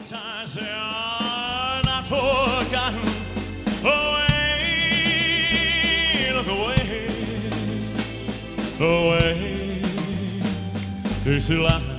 times they are not forgotten. Away, look away, away. It's a lie.